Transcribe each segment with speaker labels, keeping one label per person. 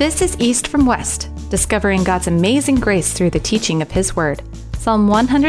Speaker 1: This is East from West, discovering God's amazing grace through the teaching of His Word. Psalm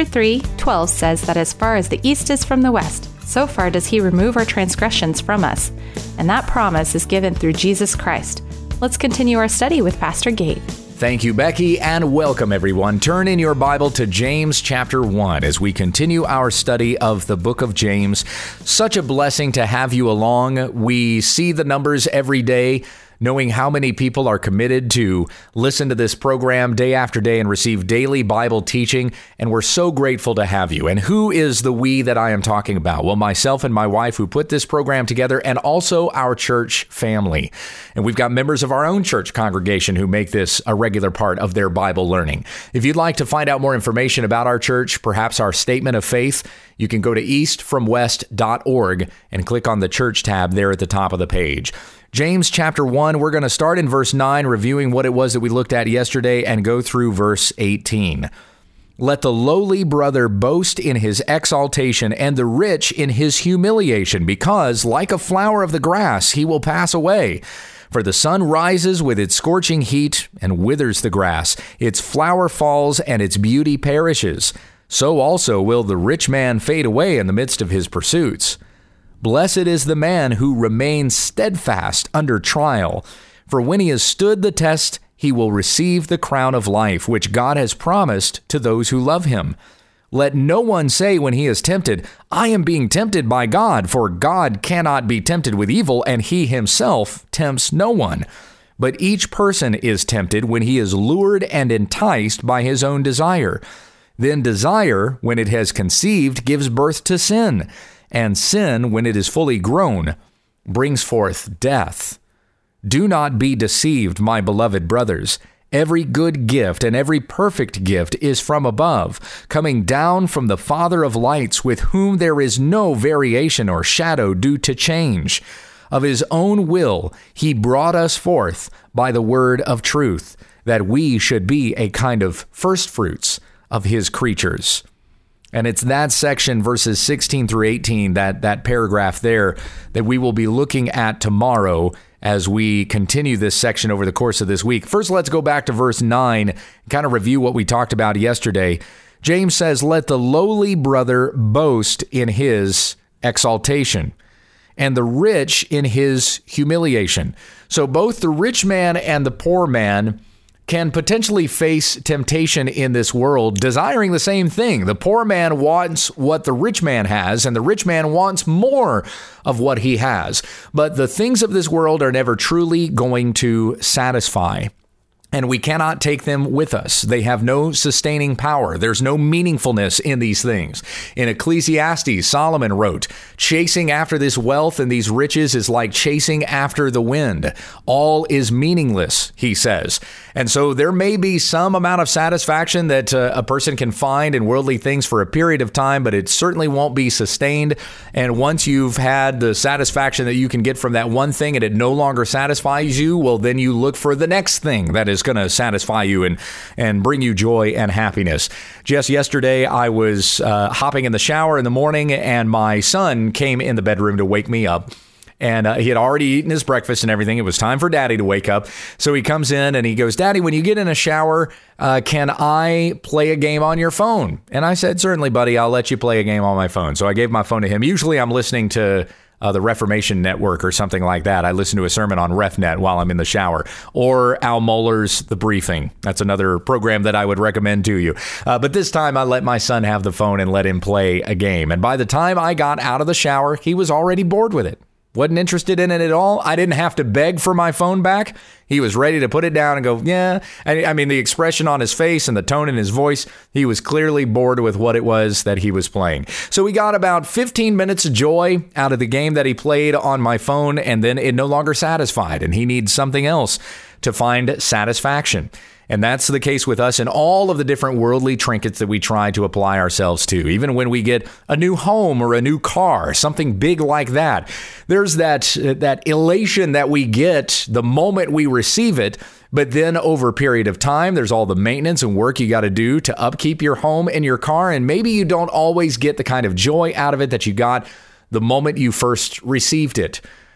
Speaker 1: 103:12 says that as far as the east is from the west, so far does He remove our transgressions from us. And that promise is given through Jesus Christ. Let's continue our study with Pastor Gabe.
Speaker 2: Thank you, Becky, and welcome, everyone. Turn in your Bible to James chapter 1 as we continue our study of the book of James. Such a blessing to have you along. We see the numbers every day, knowing how many people are committed to listen to this program day after day and receive daily Bible teaching, and we're so grateful to have you. And who is the we that I am talking about? Well, myself and my wife who put this program together, and also our church family. And we've got members of our own church congregation who make this a regular part of their Bible learning. If you'd like to find out more information about our church, perhaps our statement of faith, you can go to eastfromwest.org and click on the church tab there at the top of the page. James chapter 1, we're going to start in verse 9, reviewing what it was that we looked at yesterday, and go through verse 18. Let the lowly brother boast in his exaltation, and the rich in his humiliation, because, like a flower of the grass, he will pass away. For the sun rises with its scorching heat and withers the grass. Its flower falls, and its beauty perishes. So also will the rich man fade away in the midst of his pursuits. Blessed is the man who remains steadfast under trial, for when he has stood the test, he will receive the crown of life, which God has promised to those who love him. Let no one say when he is tempted, I am being tempted by God, for God cannot be tempted with evil, and he himself tempts no one. But each person is tempted when he is lured and enticed by his own desire. Then desire, when it has conceived, gives birth to sin. And sin, when it is fully grown, brings forth death. Do not be deceived, my beloved brothers. Every good gift and every perfect gift is from above, coming down from the Father of lights, with whom there is no variation or shadow due to change. Of his own will, he brought us forth by the word of truth, that we should be a kind of firstfruits of his creatures. And it's that section, verses 16 through 18, that paragraph there, that we will be looking at tomorrow as we continue this section over the course of this week. First, let's go back to verse 9 and kind of review what we talked about yesterday. James says, let the lowly brother boast in his exaltation, and the rich in his humiliation. So both the rich man and the poor man can potentially face temptation in this world, desiring the same thing. The poor man wants what the rich man has, and the rich man wants more of what he has. But the things of this world are never truly going to satisfy, and we cannot take them with us. They have no sustaining power. There's no meaningfulness in these things. In Ecclesiastes, Solomon wrote, chasing after this wealth and these riches is like chasing after the wind. All is meaningless, he says. And so there may be some amount of satisfaction that a person can find in worldly things for a period of time, but it certainly won't be sustained. And once you've had the satisfaction that you can get from that one thing and it no longer satisfies you, well, then you look for the next thing that is going to satisfy you and bring you joy and happiness. Just yesterday, I was hopping in the shower in the morning, and my son came in the bedroom to wake me up. And he had already eaten his breakfast and everything. It was time for Daddy to wake up. So he comes in and he goes, Daddy, when you get in a shower, can I play a game on your phone? And I said, certainly, buddy, I'll let you play a game on my phone. So I gave my phone to him. Usually I'm listening to the Reformation Network or something like that. I listen to a sermon on RefNet while I'm in the shower, or Al Mohler's The Briefing. That's another program that I would recommend to you. But this time I let my son have the phone and let him play a game. And by the time I got out of the shower, he was already bored with it. Wasn't interested in it at all. I didn't have to beg for my phone back. He was ready to put it down and go, yeah. I mean, the expression on his face and the tone in his voice, he was clearly bored with what it was that he was playing. So we got about 15 minutes of joy out of the game that he played on my phone, and then it no longer satisfied, and he needs something else to find satisfaction. And that's the case with us in all of the different worldly trinkets that we try to apply ourselves to. Even when we get a new home or a new car, something big like that, there's that elation that we get the moment we receive it. But then over a period of time, there's all the maintenance and work you got to do to upkeep your home and your car. And maybe you don't always get the kind of joy out of it that you got the moment you first received it.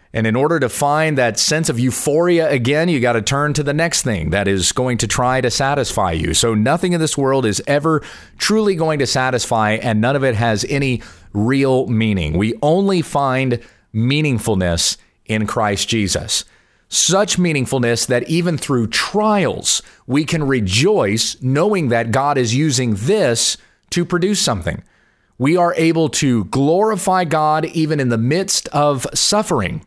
Speaker 2: And in order to find that sense of euphoria again, you got to turn to the next thing that is going to try to satisfy you. So nothing in this world is ever truly going to satisfy, and none of it has any real meaning. We only find meaningfulness in Christ Jesus. Such meaningfulness that even through trials, we can rejoice knowing that God is using this to produce something. We are able to glorify God even in the midst of suffering.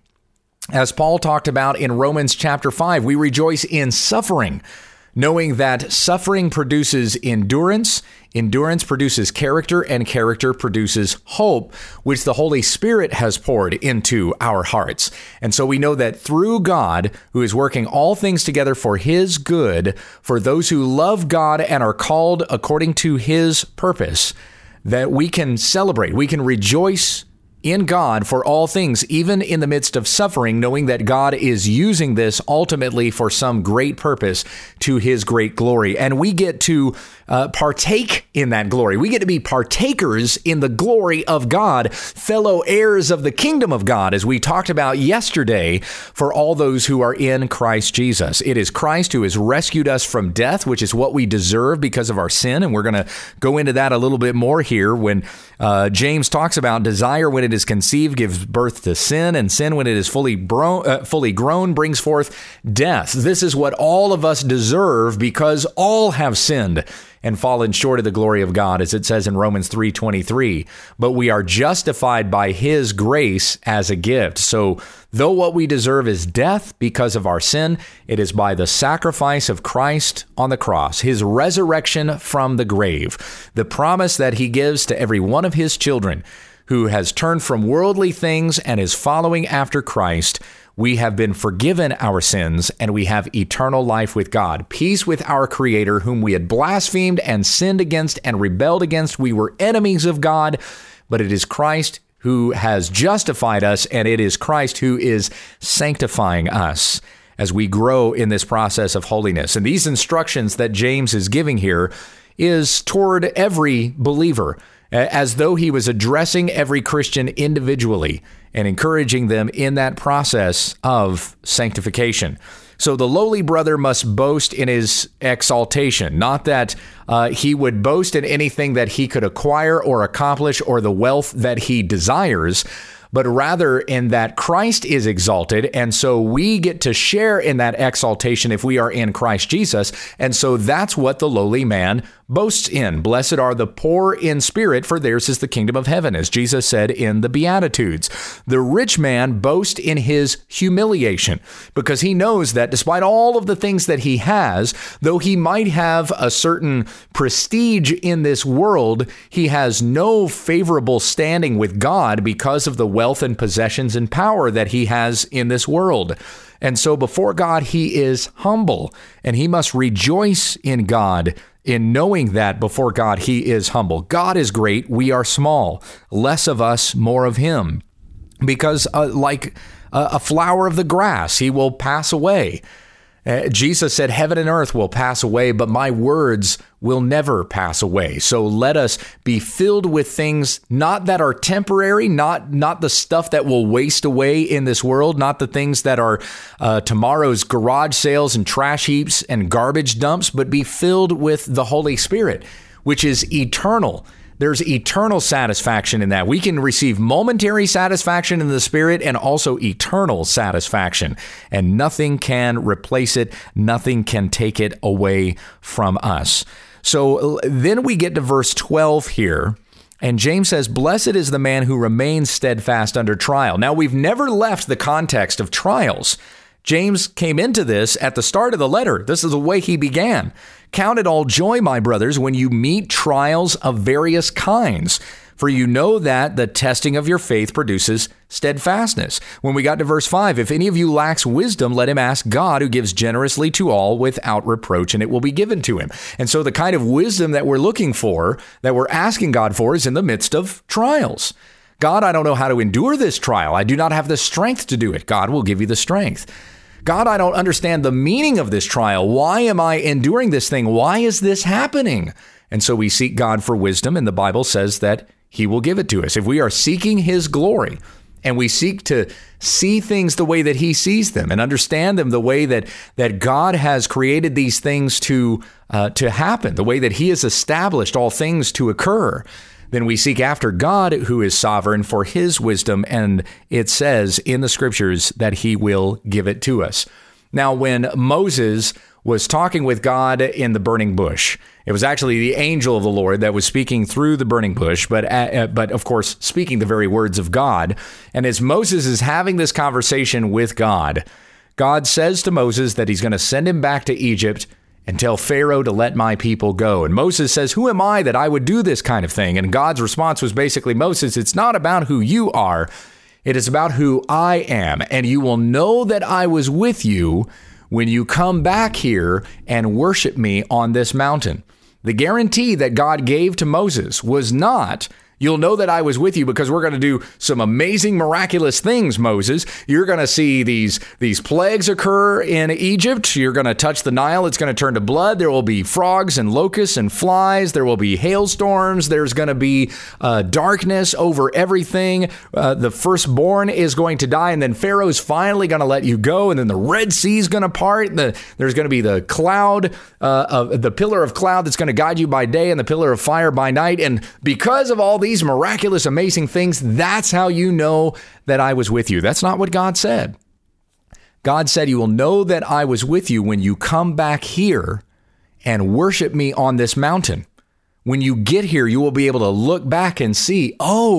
Speaker 2: As Paul talked about in Romans chapter 5, we rejoice in suffering, knowing that suffering produces endurance, endurance produces character, and character produces hope, which the Holy Spirit has poured into our hearts. And so we know that through God, who is working all things together for his good, for those who love God and are called according to his purpose, that we can celebrate, we can rejoice in God for all things, even in the midst of suffering, knowing that God is using this ultimately for some great purpose to his great glory. And we get to partake in that glory. We get to be partakers in the glory of God, fellow heirs of the kingdom of God, as we talked about yesterday, for all those who are in Christ Jesus. It is Christ who has rescued us from death, which is what we deserve because of our sin. And we're going to go into that a little bit more here when James talks about desire when it is conceived gives birth to sin, and sin when it is fully grown brings forth death. This is what all of us deserve because all have sinned and fallen short of the glory of God, as it says in Romans 3:23. But we are justified by his grace as a gift. So though what we deserve is death because of our sin, it is by the sacrifice of Christ on the cross, his resurrection from the grave, the promise that he gives to every one of his children who has turned from worldly things and is following after Christ. We have been forgiven our sins, and we have eternal life with God, peace with our Creator, whom we had blasphemed and sinned against and rebelled against. We were enemies of God, but it is Christ who has justified us, and it is Christ who is sanctifying us as we grow in this process of holiness. And these instructions that James is giving here is toward every believer, as though he was addressing every Christian individually and encouraging them in that process of sanctification. So the lowly brother must boast in his exaltation, not that he would boast in anything that he could acquire or accomplish or the wealth that he desires, but rather in that Christ is exalted, and so we get to share in that exaltation if we are in Christ Jesus, and so that's what the lowly man boasts in. Blessed are the poor in spirit, for theirs is the kingdom of heaven, as Jesus said in the Beatitudes. The rich man boasts in his humiliation, because he knows that despite all of the things that he has, though he might have a certain prestige in this world, he has no favorable standing with God because of the wealth and possessions and power that he has in this world. And so before God, he is humble, and he must rejoice in God in knowing that before God, he is humble. God is great. We are small. Less of us, more of him. Because like a flower of the grass, he will pass away. Jesus said, heaven and earth will pass away, but my words will never pass away. So let us be filled with things not that are temporary, not the stuff that will waste away in this world, not the things that are tomorrow's garage sales and trash heaps and garbage dumps, but be filled with the Holy Spirit, which is eternal. There's eternal satisfaction in that. We can receive momentary satisfaction in the Spirit and also eternal satisfaction. And nothing can replace it. Nothing can take it away from us. So then we get to verse 12 here. And James says, blessed is the man who remains steadfast under trial. Now, we've never left the context of trials. James came into this at the start of the letter. This is the way he began. Count it all joy, my brothers, when you meet trials of various kinds, for you know that the testing of your faith produces steadfastness. When we got to verse 5, if any of you lacks wisdom, let him ask God, who gives generously to all without reproach, and it will be given to him. And so the kind of wisdom that we're looking for, that we're asking God for, is in the midst of trials. God, I don't know how to endure this trial. I do not have the strength to do it. God will give you the strength. God, I don't understand the meaning of this trial. Why am I enduring this thing? Why is this happening? And so we seek God for wisdom, and the Bible says that he will give it to us. If we are seeking his glory, and we seek to see things the way that he sees them and understand them the way that God has created these things to happen, the way that he has established all things to occur, then we seek after God, who is sovereign, for his wisdom, and it says in the scriptures that he will give it to us. Now, when Moses was talking with God in the burning bush, it was actually the angel of the Lord that was speaking through the burning bush, but of course, speaking the very words of God. And as Moses is having this conversation with God, God says to Moses that he's going to send him back to Egypt and tell Pharaoh to let my people go. And Moses says, who am I that I would do this kind of thing? And God's response was basically, Moses, it's not about who you are. It is about who I am. And you will know that I was with you when you come back here and worship me on this mountain. The guarantee that God gave to Moses was not, you'll know that I was with you because we're going to do some amazing, miraculous things, Moses. You're going to see these plagues occur in Egypt. You're going to touch the Nile. It's going to turn to blood. There will be frogs and locusts and flies. There will be hailstorms. There's going to be darkness over everything. The firstborn is going to die. And then Pharaoh's finally going to let you go. And then the Red Sea is going to part. There's going to be the cloud, the pillar of cloud that's going to guide you by day and the pillar of fire by night. And because of all these miraculous, amazing things, that's how you know that I was with you. That's not what God said. God said, you will know that I was with you when you come back here and worship me on this mountain. When you get here, you will be able to look back and see,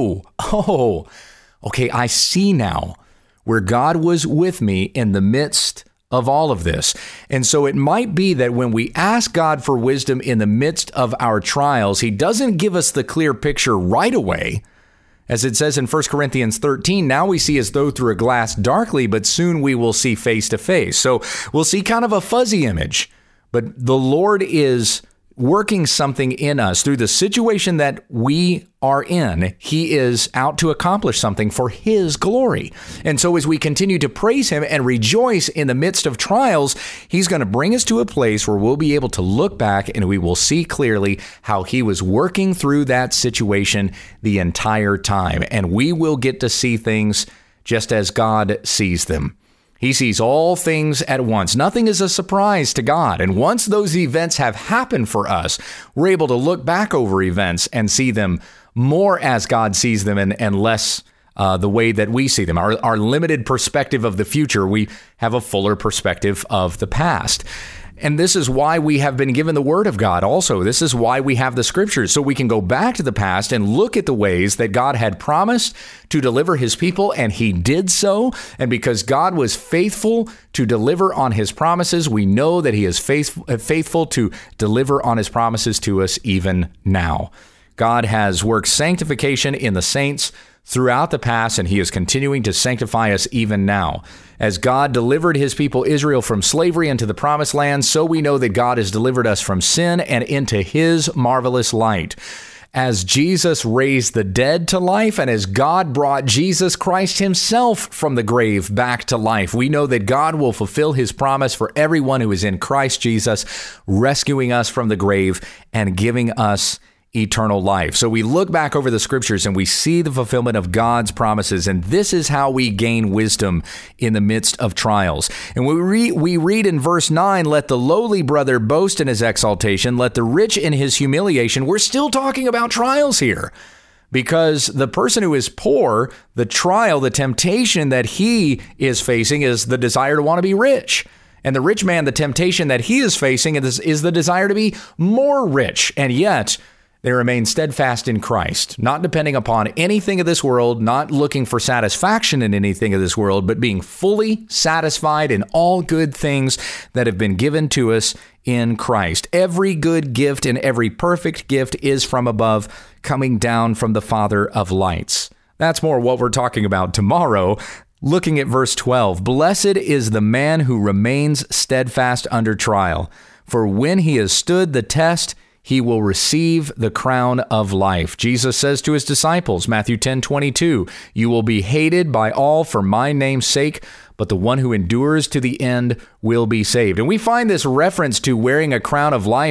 Speaker 2: okay, I see now where God was with me in the midst of all of this. And so it might be that when we ask God for wisdom in the midst of our trials, he doesn't give us the clear picture right away. As it says in 1 Corinthians 13, now we see as though through a glass darkly, but soon we will see face to face. So we'll see kind of a fuzzy image, but the Lord is working something in us through the situation that we are in. He is out to accomplish something for his glory. And so as we continue to praise him and rejoice in the midst of trials, he's going to bring us to a place where we'll be able to look back and we will see clearly how he was working through that situation the entire time. And we will get to see things just as God sees them. He sees all things at once. Nothing is a surprise to God. And once those events have happened for us, we're able to look back over events and see them more as God sees them and less the way that we see them. Our limited perspective of the future, we have a fuller perspective of the past. And this is why we have been given the word of God also. This is why we have the scriptures, so we can go back to the past and look at the ways that God had promised to deliver his people, and he did so. And because God was faithful to deliver on his promises, we know that he is faithful to deliver on his promises to us even now. God has worked sanctification in the saints throughout the past, and he is continuing to sanctify us even now. As God delivered his people Israel from slavery into the promised land, so we know that God has delivered us from sin and into his marvelous light. As Jesus raised the dead to life, and as God brought Jesus Christ himself from the grave back to life, we know that God will fulfill his promise for everyone who is in Christ Jesus, rescuing us from the grave and giving us eternal life. So we look back over the scriptures and we see the fulfillment of God's promises, and this is how we gain wisdom in the midst of trials. And we read in verse 9, let the lowly brother boast in his exaltation, let the rich in his humiliation. We're still talking about trials here, because the person who is poor, the trial, the temptation that he is facing is the desire to want to be rich. And the rich man, the temptation that he is facing is the desire to be more rich. And yet they remain steadfast in Christ, not depending upon anything of this world, not looking for satisfaction in anything of this world, but being fully satisfied in all good things that have been given to us in Christ. Every good gift and every perfect gift is from above, coming down from the Father of lights. That's more what we're talking about tomorrow. Looking at verse 12, blessed is the man who remains steadfast under trial, for when he has stood the test, he will receive the crown of life. Jesus says to his disciples, Matthew 10:22, you will be hated by all for my name's sake, but the one who endures to the end will be saved. And we find this reference to wearing a crown of life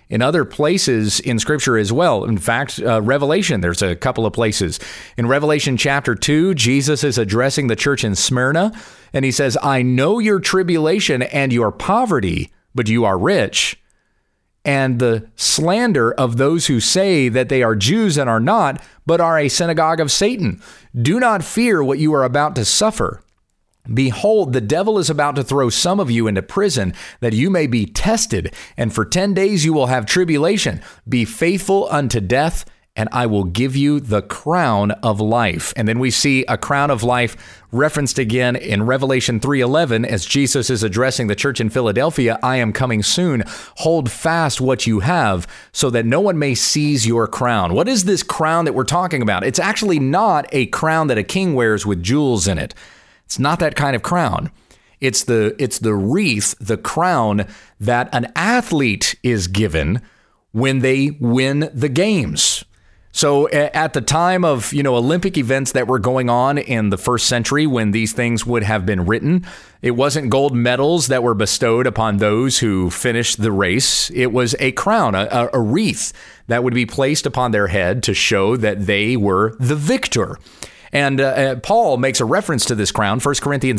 Speaker 2: in other places in Scripture as well. In fact, Revelation, there's a couple of places. In Revelation chapter 2, Jesus is addressing the church in Smyrna, and he says, I know your tribulation and your poverty, but you are rich. And the slander of those who say that they are Jews and are not, but are a synagogue of Satan. Do not fear what you are about to suffer. Behold, the devil is about to throw some of you into prison that you may be tested, and for 10 days you will have tribulation. Be faithful unto death, and I will give you the crown of life. And then we see a crown of life referenced again in Revelation 3:11 as Jesus is addressing the church in Philadelphia. I am coming soon. Hold fast what you have so that no one may seize your crown. What is this crown that we're talking about? It's actually not a crown that a king wears with jewels in it. It's not that kind of crown. It's the wreath, the crown that an athlete is given when they win the games. So at the time of, Olympic events that were going on in the first century when these things would have been written, it wasn't gold medals that were bestowed upon those who finished the race. It was a crown, a wreath that would be placed upon their head to show that they were the victor. And Paul makes a reference to this crown, 1 Corinthians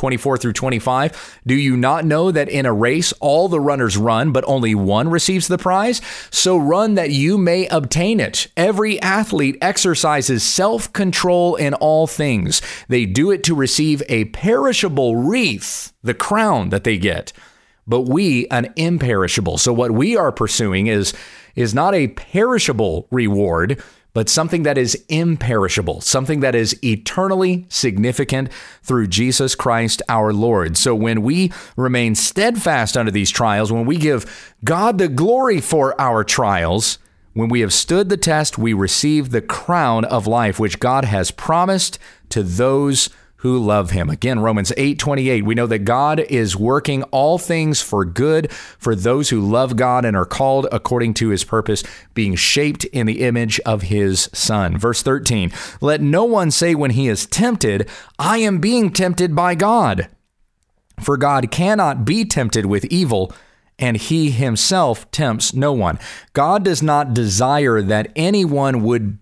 Speaker 2: 9:24-25. Do you not know that in a race all the runners run, but only one receives the prize? So run that you may obtain it. Every athlete exercises self-control in all things. They do it to receive a perishable wreath, the crown that they get, but we an imperishable. So what we are pursuing is not a perishable reward, but something that is imperishable, something that is eternally significant through Jesus Christ our Lord. So when we remain steadfast under these trials, when we give God the glory for our trials, when we have stood the test, we receive the crown of life, which God has promised to those who love him. Again, Romans 8:28, we know that God is working all things for good for those who love God and are called according to his purpose, being shaped in the image of his Son. Verse 13, let no one say when he is tempted, I am being tempted by God. For God cannot be tempted with evil, and he himself tempts no one. God does not desire that anyone would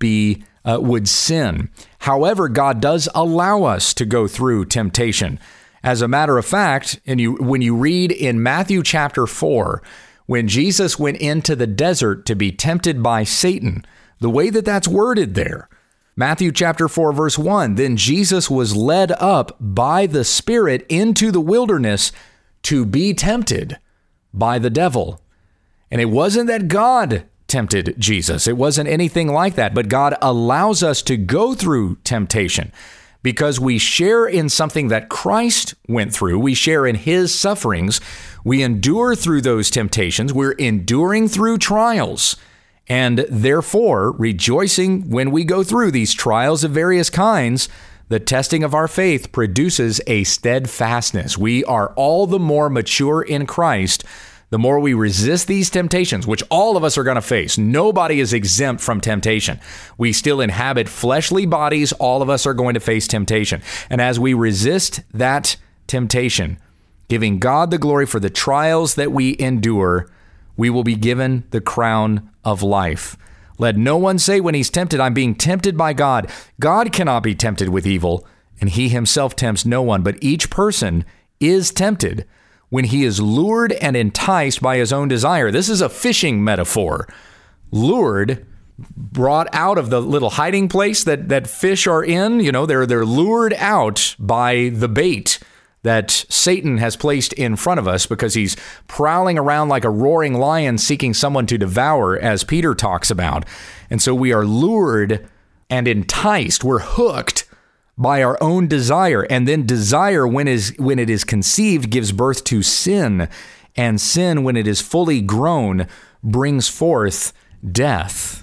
Speaker 2: sin. However, God does allow us to go through temptation. As a matter of fact, when you read in Matthew chapter 4, when Jesus went into the desert to be tempted by Satan, the way that that's worded there, Matthew chapter 4, verse 1, then Jesus was led up by the Spirit into the wilderness to be tempted by the devil. And it wasn't that God tempted Jesus. It wasn't anything like that, but God allows us to go through temptation because we share in something that Christ went through. We share in his sufferings. We endure through those temptations. We're enduring through trials and therefore rejoicing when we go through these trials of various kinds. The testing of our faith produces a steadfastness. We are all the more mature in Christ the more we resist these temptations, which all of us are going to face. Nobody is exempt from temptation. We still inhabit fleshly bodies. All of us are going to face temptation. And as we resist that temptation, giving God the glory for the trials that we endure, we will be given the crown of life. Let no one say when he's tempted, I'm being tempted by God. God cannot be tempted with evil, and he himself tempts no one. But each person is tempted when he is lured and enticed by his own desire. This is a fishing metaphor. Lured, brought out of the little hiding place that fish are in. They're lured out by the bait that Satan has placed in front of us because he's prowling around like a roaring lion seeking someone to devour, as Peter talks about. And so we are lured and enticed. We're hooked by our own desire. And then desire, when it is conceived, gives birth to sin. And sin, when it is fully grown, brings forth death.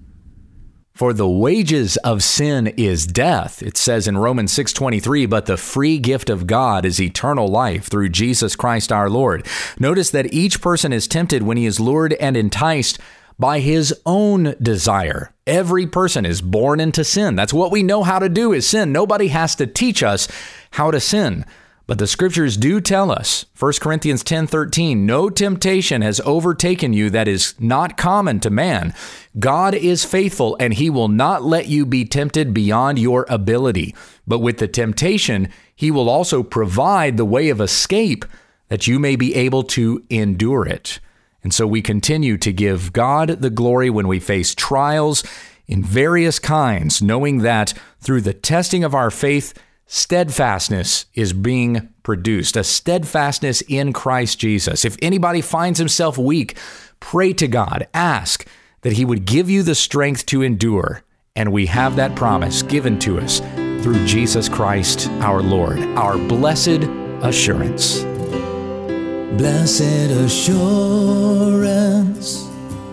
Speaker 2: For the wages of sin is death. It says in Romans 6:23, but the free gift of God is eternal life through Jesus Christ our Lord. Notice that each person is tempted when he is lured and enticed by his own desire. Every person is born into sin. That's what we know how to do, is sin. Nobody has to teach us how to sin. But the scriptures do tell us, 1 Corinthians 10:13, no temptation has overtaken you that is not common to man. God is faithful, and he will not let you be tempted beyond your ability. But with the temptation, he will also provide the way of escape that you may be able to endure it. And so we continue to give God the glory when we face trials in various kinds, knowing that through the testing of our faith, steadfastness is being produced, a steadfastness in Christ Jesus. If anybody finds himself weak, pray to God, ask that he would give you the strength to endure. And we have that promise given to us through Jesus Christ, our Lord, our blessed assurance.
Speaker 3: Blessed assurance,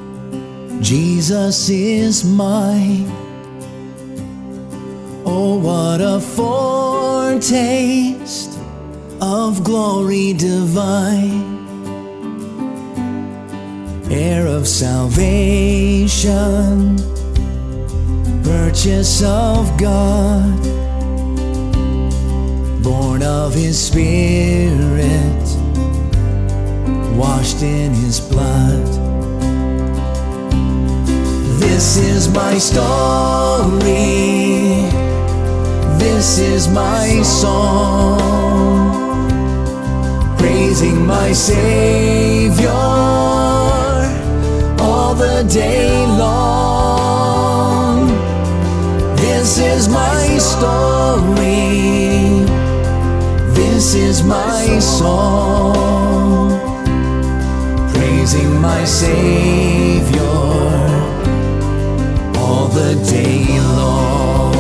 Speaker 3: Jesus is mine. Oh, what a foretaste of glory divine, heir of salvation, purchase of God, born of his Spirit, washed in his blood. This is my story, this is my song, praising my Savior all the day long. This is my story, this is my song, praising my Savior all the day long.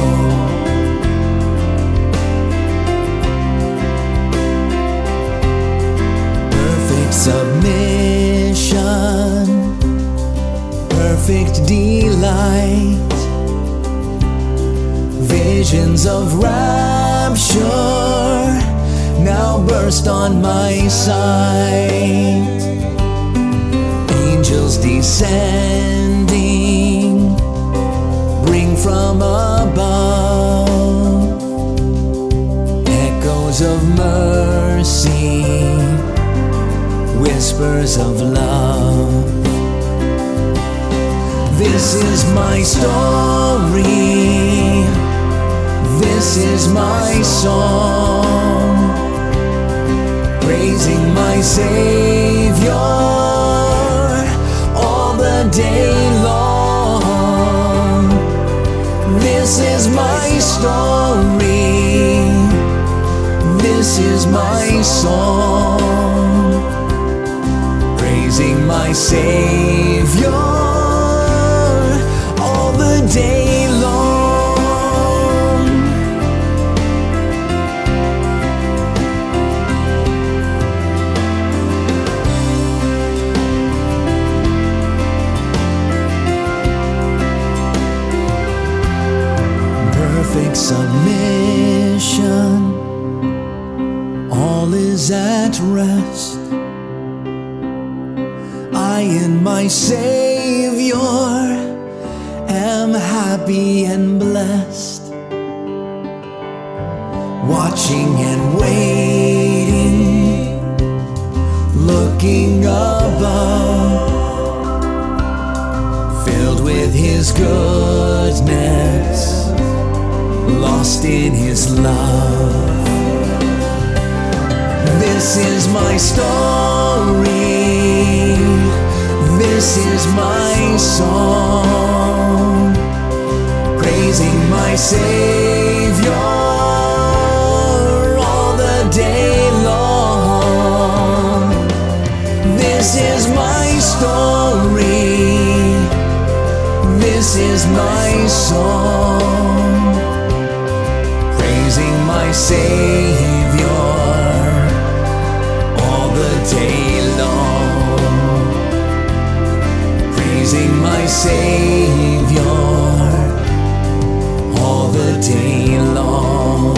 Speaker 3: Perfect submission, perfect delight, visions of rapture now burst on my sight. Angels descending, bring from above echoes of mercy, whispers of love. This is my story, this is my song, praising my Savior all the day long. This is my story, this is my song, praising my Savior all the day long. Perfect submission, all is at rest. I in my Savior am happy and blessed, watching and waiting, looking above, filled with his goodness, lost in his love. This is my story, this is my song, praising my Savior all the day long. This is my story, this is my song, praising my Savior all the day long, praising my Savior all the day long.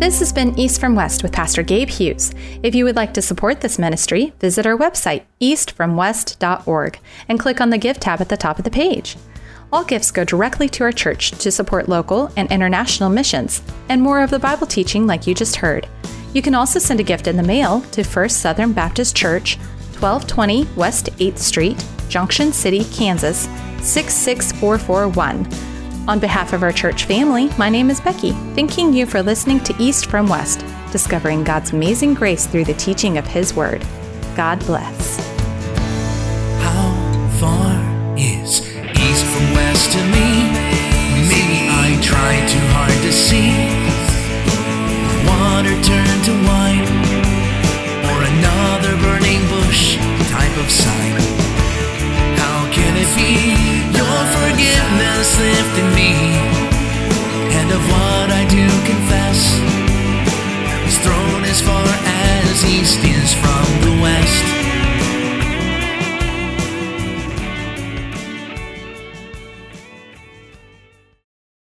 Speaker 1: This has been East from West with Pastor Gabe Hughes. If you would like to support this ministry, visit our website, eastfromwest.org, and click on the Give tab at the top of the page. All gifts go directly to our church to support local and international missions, and more of the Bible teaching like you just heard. You can also send a gift in the mail to First Southern Baptist Church, 1220 West 8th Street, Junction City, Kansas, 66441. On behalf of our church family, my name is Becky, thanking you for listening to East from West, discovering God's amazing grace through the teaching of His Word. God bless.